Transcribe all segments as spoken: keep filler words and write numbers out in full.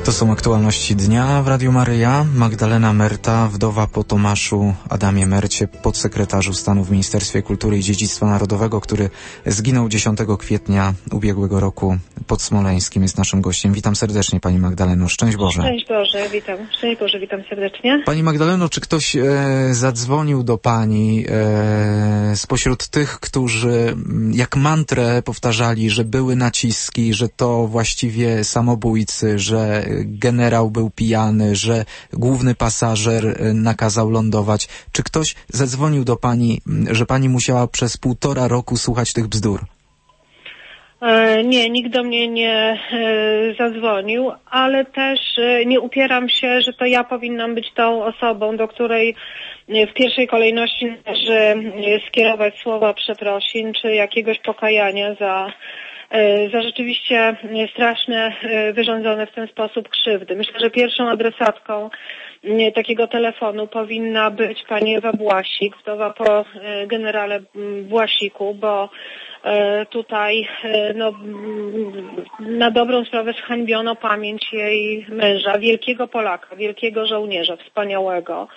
To są aktualności dnia w Radiu Maryja. Magdalena Merta, wdowa po Tomaszu Adamie Mercie, podsekretarzu stanu w Ministerstwie Kultury i Dziedzictwa Narodowego, który zginął dziesiątego kwietnia ubiegłego roku pod Smoleńskiem, jest naszym gościem. Witam serdecznie, Pani Magdaleno. Szczęść Boże. Szczęść Boże, witam. Szczęść Boże, witam serdecznie. Pani Magdaleno, czy ktoś e, zadzwonił do Pani e, spośród tych, którzy jak mantrę powtarzali, że były naciski, że to właściwie samobójcy, że generał był pijany, że główny pasażer nakazał lądować? Czy ktoś zadzwonił do Pani, że Pani musiała przez półtora roku słuchać tych bzdur? E, nie, nikt do mnie nie e, zadzwonił, ale też e, nie upieram się, że to ja powinnam być tą osobą, do której w pierwszej kolejności należy skierować słowa przeprosin czy jakiegoś pokajania za za rzeczywiście straszne, wyrządzone w ten sposób krzywdy. Myślę, że pierwszą adresatką takiego telefonu powinna być pani Ewa Błasik, wdowa po generale Błasiku, bo tutaj no, na dobrą sprawę zhańbiono pamięć jej męża, wielkiego Polaka, wielkiego żołnierza, wspaniałego.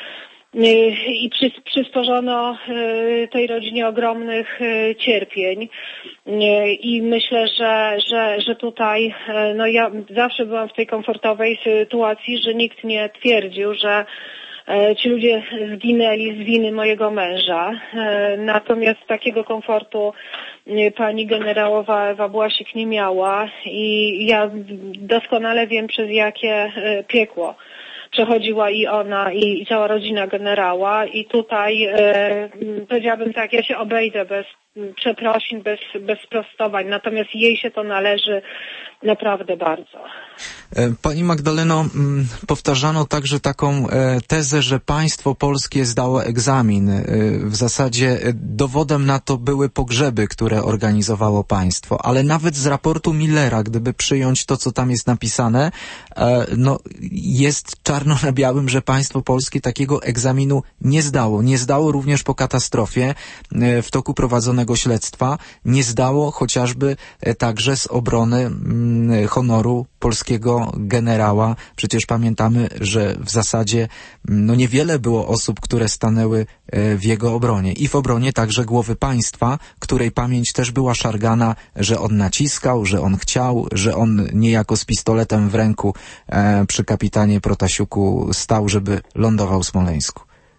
I przysporzono tej rodzinie ogromnych cierpień i myślę, że, że, że tutaj no ja zawsze byłam w tej komfortowej sytuacji, że nikt nie twierdził, że ci ludzie zginęli z winy mojego męża. Natomiast takiego komfortu pani generałowa Ewa Błasik nie miała i ja doskonale wiem, przez jakie piekło przechodziła i ona, i, i cała rodzina generała. I tutaj e, powiedziałabym tak, ja się obejdę bez przeprosin, bez, bez sprostowań, natomiast jej się to należy naprawdę bardzo. Pani Magdaleno, powtarzano także taką tezę, że państwo polskie zdało egzamin. W zasadzie dowodem na to były pogrzeby, które organizowało państwo, ale nawet z raportu Millera, gdyby przyjąć to, co tam jest napisane, no jest czarno na białym, że państwo polskie takiego egzaminu nie zdało. Nie zdało również po katastrofie w toku prowadzonego śledztwa, nie zdało chociażby także z obrony honoru polskiego generała. Przecież pamiętamy, że w zasadzie no niewiele było osób, które stanęły w jego obronie. I w obronie także głowy państwa, której pamięć też była szargana, że on naciskał, że on chciał, że on niejako z pistoletem w ręku e, przy kapitanie Protasiuku stał, żeby lądował w Smoleńsku.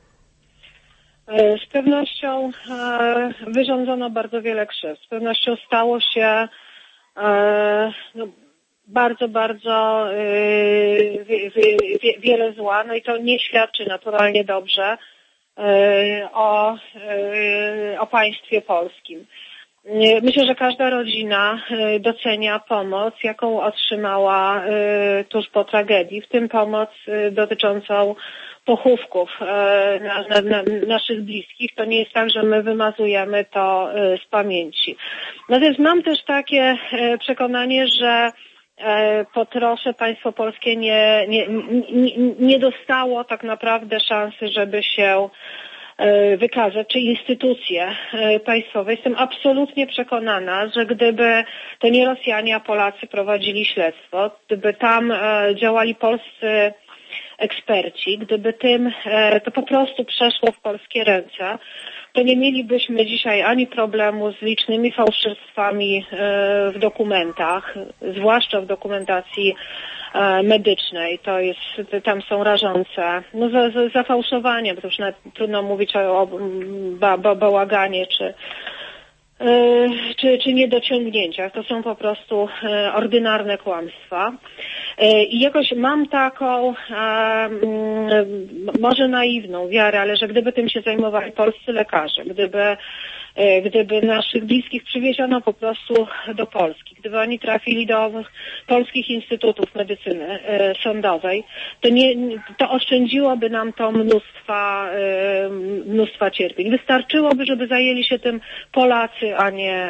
Z pewnością e, wyrządzono bardzo wiele krzywd. Z pewnością stało się e, no, bardzo, bardzo e, wie, wie, wiele zła. No i to nie świadczy naturalnie dobrze e, o, e, o państwie polskim. Myślę, że każda rodzina docenia pomoc, jaką otrzymała e, tuż po tragedii, w tym pomoc e, dotyczącą pochówków na, na, na naszych bliskich. To nie jest tak, że my wymazujemy to z pamięci. Natomiast mam też takie przekonanie, że po trosze państwo polskie nie, nie, nie, nie dostało tak naprawdę szansy, żeby się wykazać, czy instytucje państwowe. Jestem absolutnie przekonana, że gdyby to nie Rosjanie, a Polacy prowadzili śledztwo, gdyby tam działali polscy eksperci, gdyby tym to po prostu przeszło w polskie ręce, to nie mielibyśmy dzisiaj ani problemu z licznymi fałszerstwami w dokumentach, zwłaszcza w dokumentacji medycznej. To jest, tam są rażące no, za, za, zafałszowania, bo to już nawet trudno mówić o, o ba, ba, bałaganie czy Czy, czy niedociągnięciach. To są po prostu e, ordynarne kłamstwa. E, I jakoś mam taką, e, m, może naiwną wiarę, ale że gdyby tym się zajmowali polscy lekarze, gdyby, e, gdyby naszych bliskich przywieziono po prostu do Polski, gdyby oni trafili do polskich instytutów medycyny e, sądowej, to, nie, to oszczędziłoby nam to mnóstwa, e, mnóstwa cierpień. Wystarczyłoby, żeby zajęli się tym Polacy, a nie,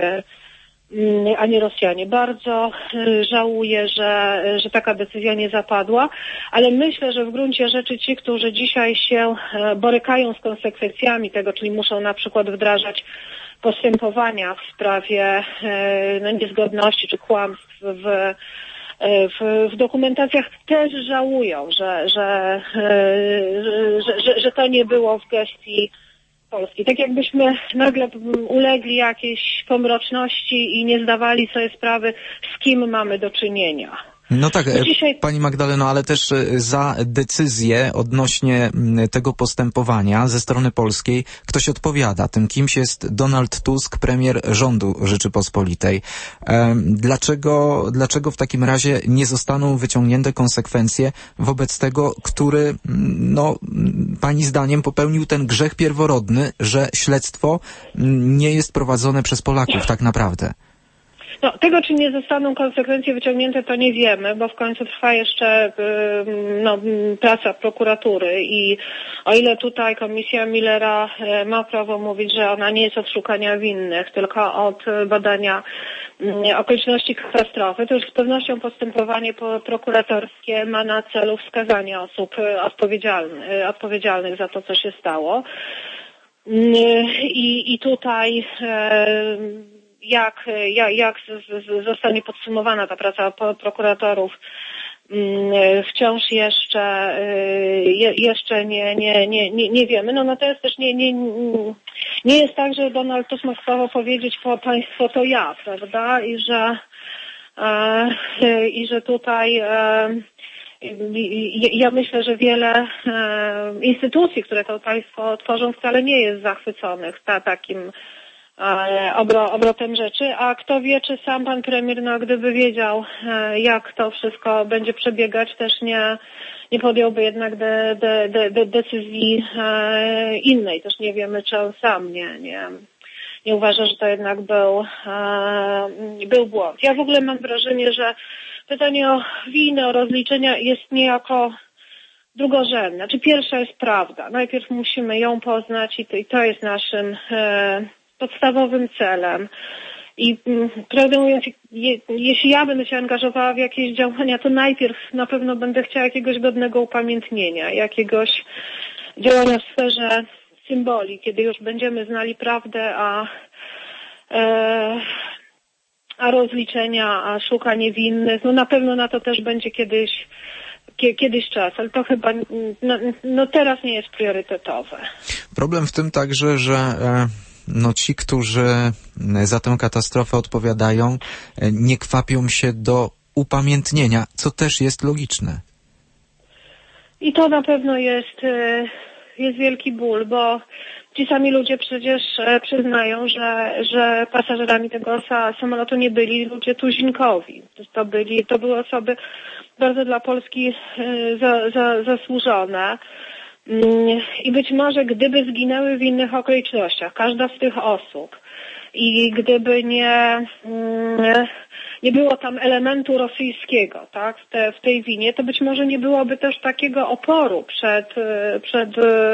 a nie Rosjanie. Bardzo żałuję, że, że taka decyzja nie zapadła, ale myślę, że w gruncie rzeczy ci, którzy dzisiaj się borykają z konsekwencjami tego, czyli muszą na przykład wdrażać postępowania w sprawie no, niezgodności czy kłamstw w w, w dokumentacjach też żałują, że, że, że, że, że to nie było w gestii Polski. Tak jakbyśmy nagle ulegli jakiejś pomroczności i nie zdawali sobie sprawy, z kim mamy do czynienia. No tak, dzisiaj... Pani Magdaleno, ale też za decyzję odnośnie tego postępowania ze strony polskiej ktoś odpowiada. Tym kimś jest Donald Tusk, premier rządu Rzeczypospolitej. Dlaczego, dlaczego w takim razie nie zostaną wyciągnięte konsekwencje wobec tego, który, no, Pani zdaniem popełnił ten grzech pierworodny, że śledztwo nie jest prowadzone przez Polaków tak naprawdę? No, tego, czy nie zostaną konsekwencje wyciągnięte, to nie wiemy, bo w końcu trwa jeszcze no, praca prokuratury i o ile tutaj komisja Millera ma prawo mówić, że ona nie jest od szukania winnych, tylko od badania okoliczności katastrofy, to już z pewnością postępowanie prokuratorskie ma na celu wskazanie osób odpowiedzialnych, odpowiedzialnych za to, co się stało. I, i tutaj Jak, jak, jak zostanie podsumowana ta praca prokuratorów, wciąż jeszcze, jeszcze nie, nie, nie, nie, nie wiemy. No natomiast też nie, nie, nie jest tak, że Donald Tusk ma prawo powiedzieć, po państwo to ja, prawda? I że, i że tutaj ja myślę, że wiele instytucji, które to państwo tworzą, wcale nie jest zachwyconych ta, takim Obro, obrotem rzeczy, a kto wie, czy sam pan premier, no gdyby wiedział, jak to wszystko będzie przebiegać, też nie, nie podjąłby jednak de, de, de, de decyzji innej. Też nie wiemy, czy on sam nie, nie, nie uważa, że to jednak był, był błąd. Ja w ogóle mam wrażenie, że pytanie o winę, o rozliczenia jest niejako drugorzędne. Znaczy pierwsza jest prawda. Najpierw musimy ją poznać i to, i to jest naszym podstawowym celem. I prawdę mówiąc, je, jeśli ja będę się angażowała w jakieś działania, to najpierw na pewno będę chciała jakiegoś godnego upamiętnienia, jakiegoś działania w sferze symboli, kiedy już będziemy znali prawdę, a, e, a rozliczenia, a szukanie winnych, no na pewno na to też będzie kiedyś, kiedyś czas, ale to chyba no, no teraz nie jest priorytetowe. Problem w tym także, że e... no ci, którzy za tę katastrofę odpowiadają, nie kwapią się do upamiętnienia, co też jest logiczne. I to na pewno jest, jest wielki ból, bo ci sami ludzie przecież przyznają, że, że pasażerami tego samolotu nie byli ludzie tuzinkowi. To byli, to były osoby bardzo dla Polski za, za, zasłużone. I być może gdyby zginęły w innych okolicznościach, każda z tych osób, i gdyby nie, nie było tam elementu rosyjskiego, tak, w, te, w tej winie, to być może nie byłoby też takiego oporu przed, przed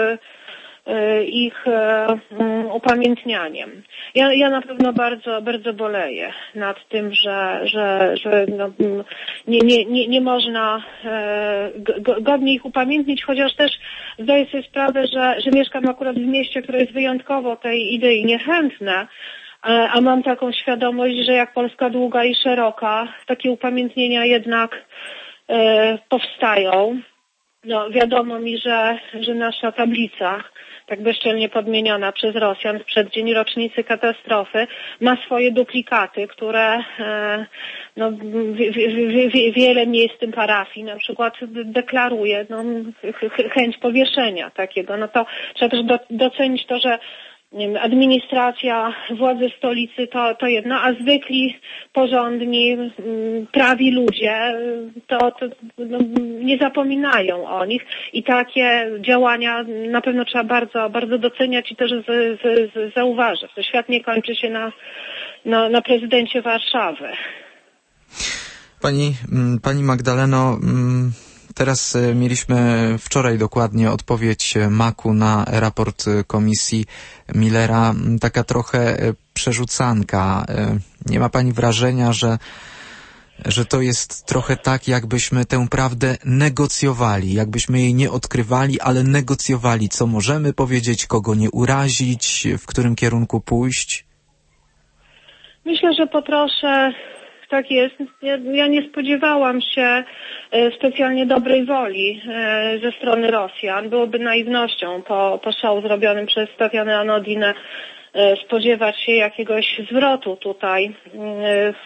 ich upamiętnianiem. Ja, ja na pewno bardzo, bardzo boleję nad tym, że, że, że no, nie, nie, nie, nie można godnie ich upamiętnić, chociaż też zdaję sobie sprawę, że, że mieszkam akurat w mieście, które jest wyjątkowo tej idei niechętne, a mam taką świadomość, że jak Polska długa i szeroka, takie upamiętnienia jednak powstają. No, wiadomo mi, że, że nasza tablica, tak bezczelnie podmieniona przez Rosjan w przeddzień rocznicy katastrofy, ma swoje duplikaty, które no, w, w, w, wiele miejsc w tym parafii na przykład deklaruje no, ch chęć powieszenia takiego. No to trzeba też do, docenić to, że administracja, władze stolicy to, to jedno, a zwykli, porządni, prawi ludzie to, to no, nie zapominają o nich i takie działania na pewno trzeba bardzo, bardzo doceniać i też z, z, z, zauważyć. To świat nie kończy się na, na, na prezydencie Warszawy. Pani, pani Magdaleno, teraz mieliśmy wczoraj dokładnie odpowiedź maku na raport komisji Millera, taka trochę przerzucanka. Nie ma pani wrażenia, że, że to jest trochę tak, jakbyśmy tę prawdę negocjowali, jakbyśmy jej nie odkrywali, ale negocjowali, co możemy powiedzieć, kogo nie urazić, w którym kierunku pójść? Myślę, że poproszę tak jest. Ja, ja nie spodziewałam się specjalnie dobrej woli ze strony Rosjan. Byłoby naiwnością po, po show zrobionym przez Tatianę Anodinę spodziewać się jakiegoś zwrotu tutaj w,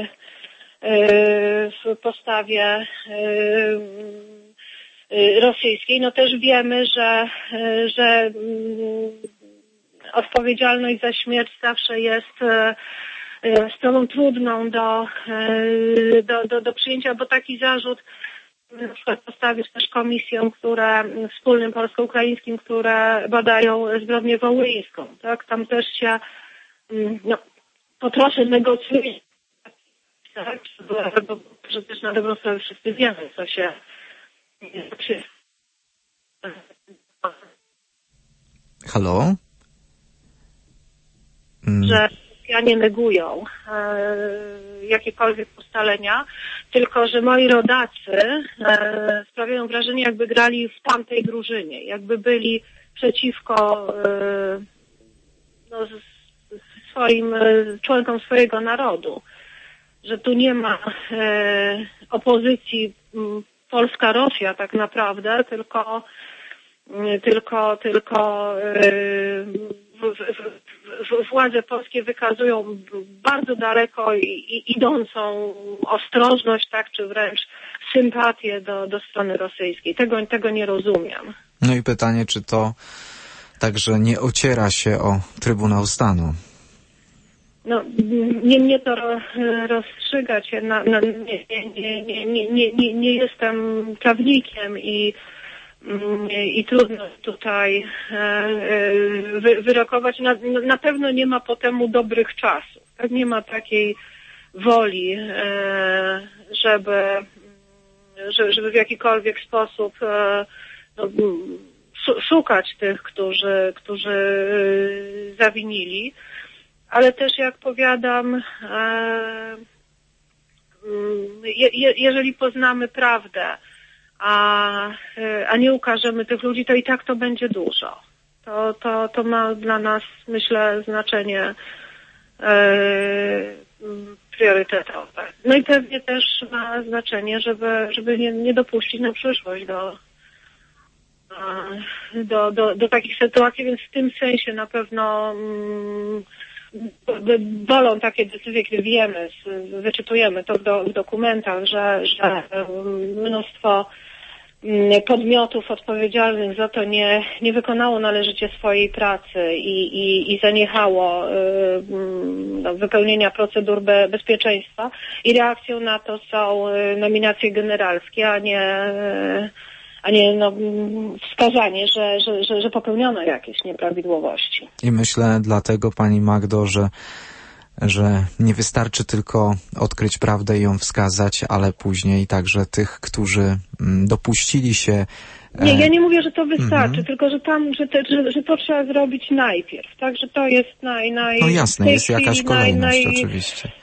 w postawie rosyjskiej. No też wiemy, że, że odpowiedzialność za śmierć zawsze jest sprawą trudną do, do, do, do przyjęcia, bo taki zarzut na przykład postawić też komisjom, które wspólnym polsko-ukraińskim, które badają zbrodnię wołyńską, tak? Tam też się no, po trosze negocjuje, tak? Bo przecież na dobrą sprawę wszyscy wiemy, co się Halo? Mm. Że Rosjanie negują e, jakiekolwiek ustalenia, tylko że moi rodacy e, sprawiają wrażenie, jakby grali w tamtej drużynie, jakby byli przeciwko e, no, z, z swoim e, członkom swojego narodu, że tu nie ma e, opozycji m, Polska-Rosja tak naprawdę, tylko tylko tylko e, w, w, w, władze polskie wykazują bardzo daleko i, i idącą ostrożność, tak, czy wręcz sympatię do, do strony rosyjskiej. Tego, tego nie rozumiem. No i pytanie, czy to także nie ociera się o Trybunał Stanu? No, nie mnie to rozstrzygać. Na, na, nie, nie, nie, nie, nie, nie, nie jestem prawnikiem i I trudno tutaj wy, wyrokować. Na, na pewno nie ma po temu dobrych czasów. Tak? Nie ma takiej woli, żeby, żeby w jakikolwiek sposób no, szukać tych, którzy, którzy zawinili. Ale też, jak powiadam, je, je, jeżeli poznamy prawdę, A, a nie ukażemy tych ludzi, to i tak to będzie dużo. To, to, to ma dla nas, myślę, znaczenie e, priorytetowe. No i pewnie też ma znaczenie, żeby, żeby nie, nie dopuścić na przyszłość do, do, do, do takich sytuacji, więc w tym sensie na pewno mm, bolą takie decyzje, kiedy wiemy, wyczytujemy to w, do, w dokumentach, że, że mnóstwo podmiotów odpowiedzialnych za to nie, nie wykonało należycie swojej pracy i, i, i zaniechało y, no, wypełnienia procedur be, bezpieczeństwa i reakcją na to są nominacje generalskie, a nie, a nie no, wskazanie, że, że, że, że popełniono jakieś nieprawidłowości. I myślę dlatego, pani Magdo, że że nie wystarczy tylko odkryć prawdę i ją wskazać, ale później także tych, którzy dopuścili się... Nie, ja nie mówię, że to wystarczy, mm-hmm. tylko że tam, że, te, że, że to trzeba zrobić najpierw, tak, że to jest naj... naj no jasne, jest jakaś kolejność naj, oczywiście.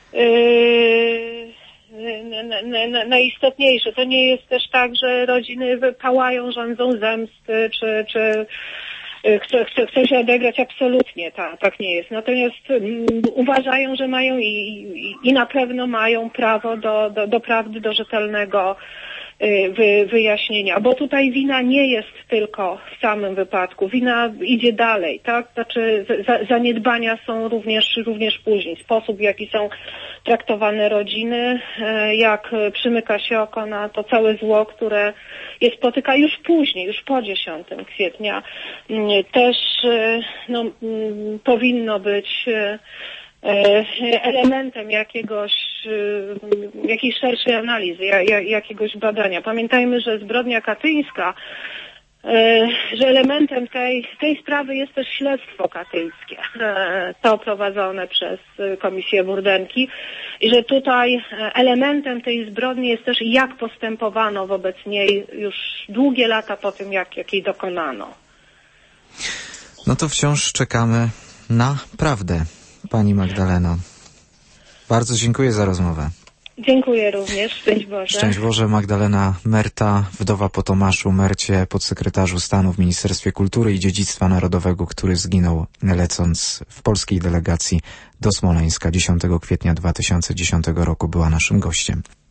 Yy, na, na, na, najistotniejsze. To nie jest też tak, że rodziny pałają, rządzą zemsty, czy... czy Chcą, chcą, chcą się odegrać, absolutnie tak, tak nie jest. Natomiast um, uważają, że mają i, i, i na pewno mają prawo do, do, do prawdy, do rzetelnego y, wy, wyjaśnienia. Bo tutaj wina nie jest tylko w samym wypadku. Wina idzie dalej, tak? Znaczy za, zaniedbania są również, również później. Sposób, w jaki są traktowane rodziny, y, jak przymyka się oko na to całe zło, które je spotyka już później, już po dziesiątego kwietnia. Też no, powinno być elementem jakiegoś, jakiejś szerszej analizy, jakiegoś badania. Pamiętajmy, że zbrodnia katyńska, że elementem tej, tej sprawy jest też śledztwo katyńskie, to prowadzone przez Komisję Burdenki i że tutaj elementem tej zbrodni jest też jak postępowano wobec niej już długie lata po tym, jak, jak jej dokonano. No to wciąż czekamy na prawdę, pani Magdaleno. Bardzo dziękuję za rozmowę. Dziękuję również. Szczęść Boże. Szczęść Boże. Magdalena Merta, wdowa po Tomaszu Mercie, podsekretarzu stanu w Ministerstwie Kultury i Dziedzictwa Narodowego, który zginął lecąc w polskiej delegacji do Smoleńska dziesiątego kwietnia dwa tysiące dziesiątego roku, była naszym gościem.